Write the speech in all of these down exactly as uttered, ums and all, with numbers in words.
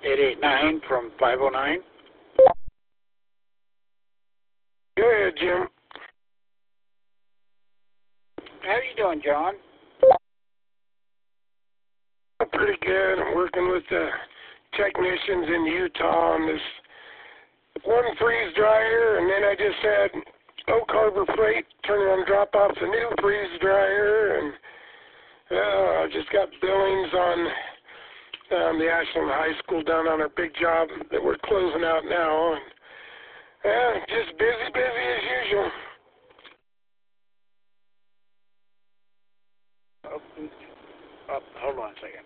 eight eight nine from five oh nine. Go ahead, Jim. How you doing, John? I'm pretty good. I'm working with the technicians in Utah on this one freeze dryer, and then I just had Oak Harbor Freight turn around and drop off the new freeze dryer, and uh, I just got billings on um, the Ashland High School down on our big job that we're closing out now, and uh, just busy, busy as usual. Oh, oh, hold on a second.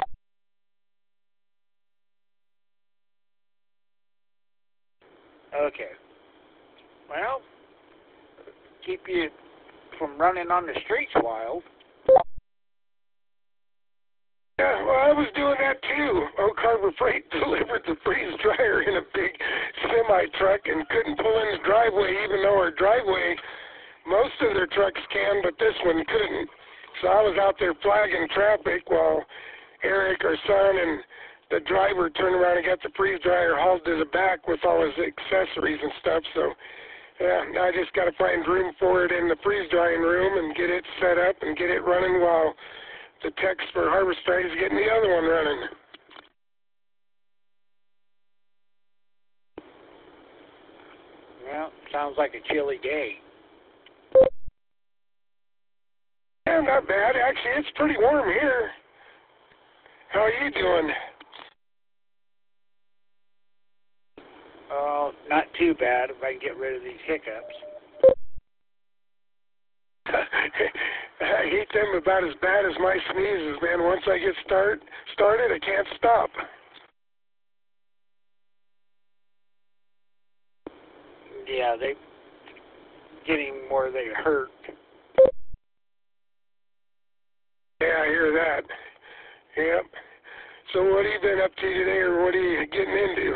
Okay. Well, keep you from running on the streets wild. Yeah, well, I was doing that too. Oak Harbor Freight delivered the freeze dryer in a big semi-truck and couldn't pull in the driveway, even though our driveway, most of their trucks can, but this one couldn't. So I was out there flagging traffic while Eric, our son, and the driver turned around and got the freeze dryer hauled to the back with all his accessories and stuff. So, yeah, I just got to find room for it in the freeze drying room and get it set up and get it running while the techs for Harvest Freight is getting the other one running. Well, sounds like a chilly day. Yeah, not bad. Actually, it's pretty warm here. How are you doing? Oh, not too bad if I can get rid of these hiccups. I hate them about as bad as my sneezes, man. Once I get start started, I can't stop. Yeah, they getting more they hurt. Yeah, I hear that. Yep. So what have you been up to today, or what are you getting into?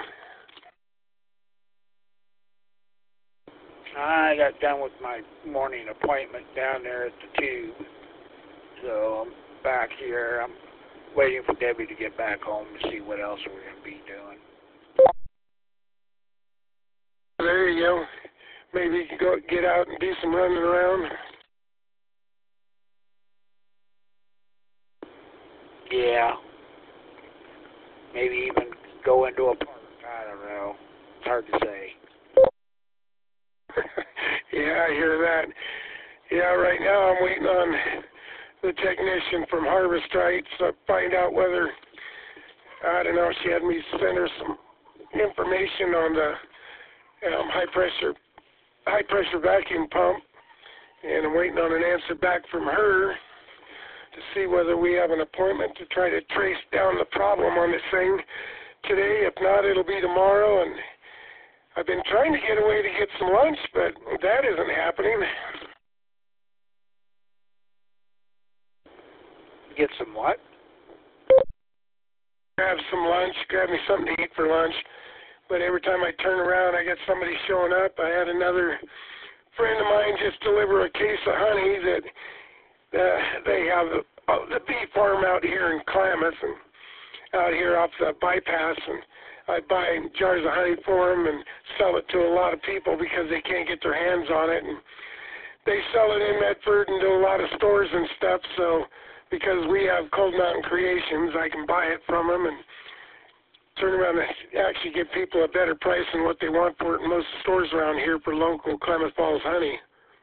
I got done with my morning appointment down there at the Tube, so I'm back here. I'm waiting for Debbie to get back home to see what else we're going to be doing. There you go. Maybe you can go get out and do some running around. Yeah. Maybe even go into a park. I don't know. It's hard to say. Yeah, I hear that. Yeah, right now I'm waiting on the technician from Harvest Right to find out whether, I don't know, she had me send her some information on the um, high pressure high pressure vacuum pump, and I'm waiting on an answer back from her to see whether we have an appointment to try to trace down the problem on this thing today. If not, it'll be tomorrow, and I've been trying to get away to get some lunch, but that isn't happening. Get some what? Grab some lunch, grab me something to eat for lunch. But every time I turn around, I get somebody showing up. I had another friend of mine just deliver a case of honey that uh, they have the, uh, the bee farm out here in Klamath, and out here off the bypass, and I buy jars of honey for them and sell it to a lot of people because they can't get their hands on it. And they sell it in Medford and to a lot of stores and stuff. So because we have Cold Mountain Creations, I can buy it from them and turn around and actually give people a better price than what they want for it in most stores around here for local Klamath Falls honey.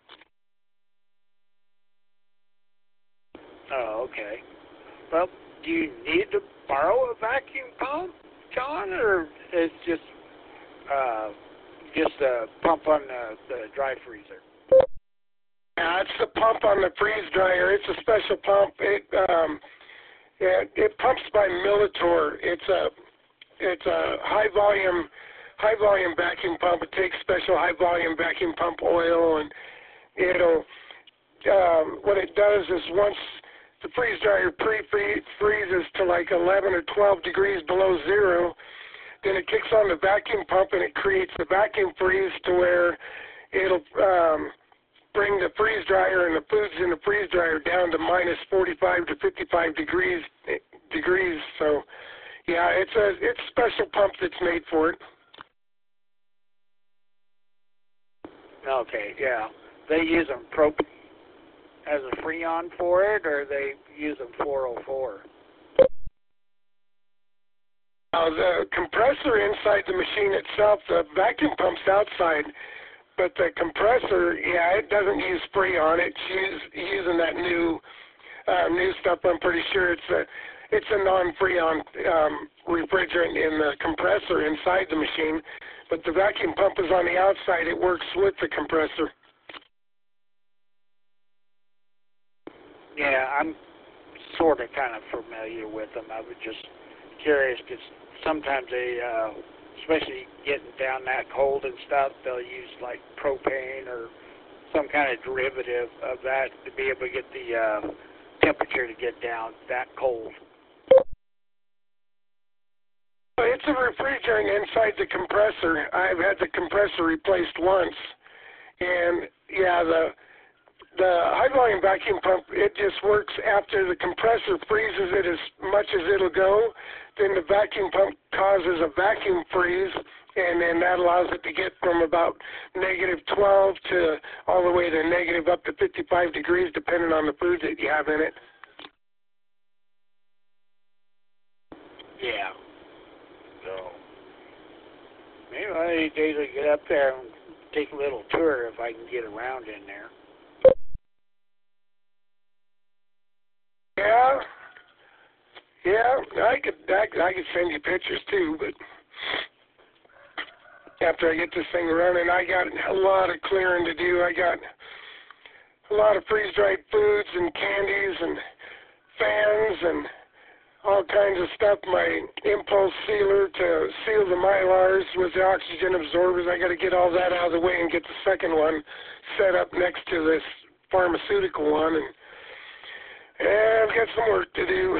Oh, okay. Well, do you need to borrow a vacuum pump, John, or it's just uh, just a pump on the, the dry freezer? Yeah, it's the pump on the freeze dryer. It's a special pump. It um, it, it pumps by Militor. It's a it's a high volume high volume vacuum pump. It takes special high volume vacuum pump oil, and it'll um, what it does is once the freeze dryer pre-freezes to like eleven or twelve degrees below zero, then it kicks on the vacuum pump and it creates a vacuum freeze to where it'll um, bring the freeze dryer and the foods in the freeze dryer down to minus forty-five to fifty-five degrees degrees. So Yeah, it's a it's a special pump that's made for it. Okay, yeah. They use them prop as a freon for it, or they use them four oh four? Uh, the compressor inside the machine itself, the vacuum pump's outside, but the compressor, yeah, it doesn't use freon. It's use, using that new uh, new stuff. I'm pretty sure it's a it's a non-freon um, refrigerant in the compressor inside the machine, but the vacuum pump is on the outside. It works with the compressor. Yeah, I'm sort of kind of familiar with them. I was just curious because sometimes they, uh, especially getting down that cold and stuff, they'll use like propane or some kind of derivative of that to be able to get the uh, temperature to get down that cold. It's a refrigerant inside the compressor. I've had the compressor replaced once, and yeah, the the high volume vacuum pump, it just works after the compressor freezes it as much as it'll go. Then the vacuum pump causes a vacuum freeze, and then that allows it to get from about negative twelve to all the way to negative up to fifty-five degrees, depending on the food that you have in it. Yeah. So maybe one of these days I get up there and take a little tour if I can get around in there. Yeah, yeah, I could, I could, I could send you pictures too, but after I get this thing running, I got a lot of clearing to do. I got a lot of freeze-dried foods and candies and fans and all kinds of stuff. My impulse sealer to seal the Mylars with the oxygen absorbers, I got to get all that out of the way and get the second one set up next to this pharmaceutical one. And Yeah, I've got some work to do.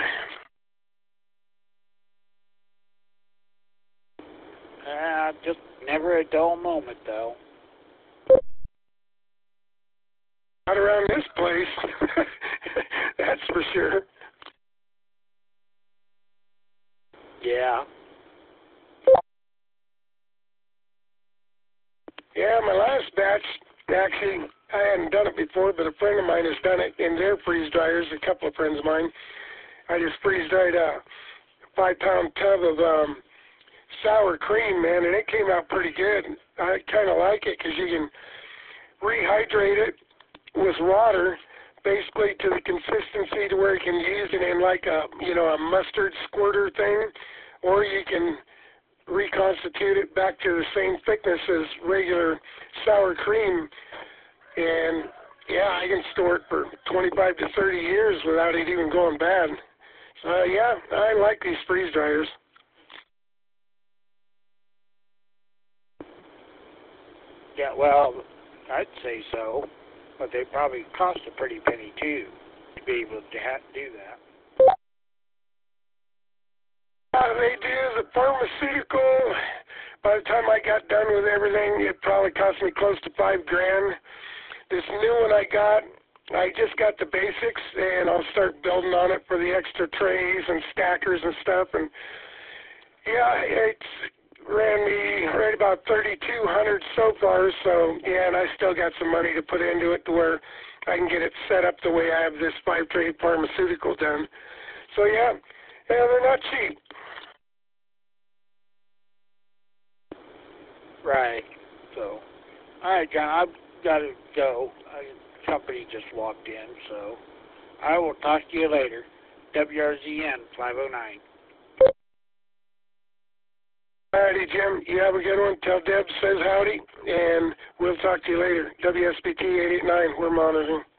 Uh, just never a dull moment, though. Not around this place. That's for sure. Yeah. Yeah, my last batch, actually, I hadn't done it before, but a friend of mine has done it in their freeze dryers, a couple of friends of mine. I just freeze dried a five-pound tub of um, sour cream, man, and it came out pretty good. I kind of like it because you can rehydrate it with water, basically to the consistency to where you can use it in like a, you know, a mustard squirter thing, or you can reconstitute it back to the same thickness as regular sour cream. And yeah, I can store it for twenty-five to thirty years without it even going bad. So uh, yeah, I like these freeze dryers. Yeah, well, I'd say so, but they probably cost a pretty penny too to be able to ha do that. Uh, they do the pharmaceutical. By the time I got done with everything, it probably cost me close to five grand. This new one I got, I just got the basics, and I'll start building on it for the extra trays and stackers and stuff. And yeah, it's ran me right about thirty-two hundred so far. So yeah, and I still got some money to put into it to where I can get it set up the way I have this five tray pharmaceutical done. So yeah, yeah, they're not cheap. Right. So, all right, John, I've got to go. A company just walked in, so I will talk to you later. W R Z N five oh nine. All righty, Jim. You have a good one. Tell Deb says howdy, and we'll talk to you later. W S B T eight eight nine, we're monitoring.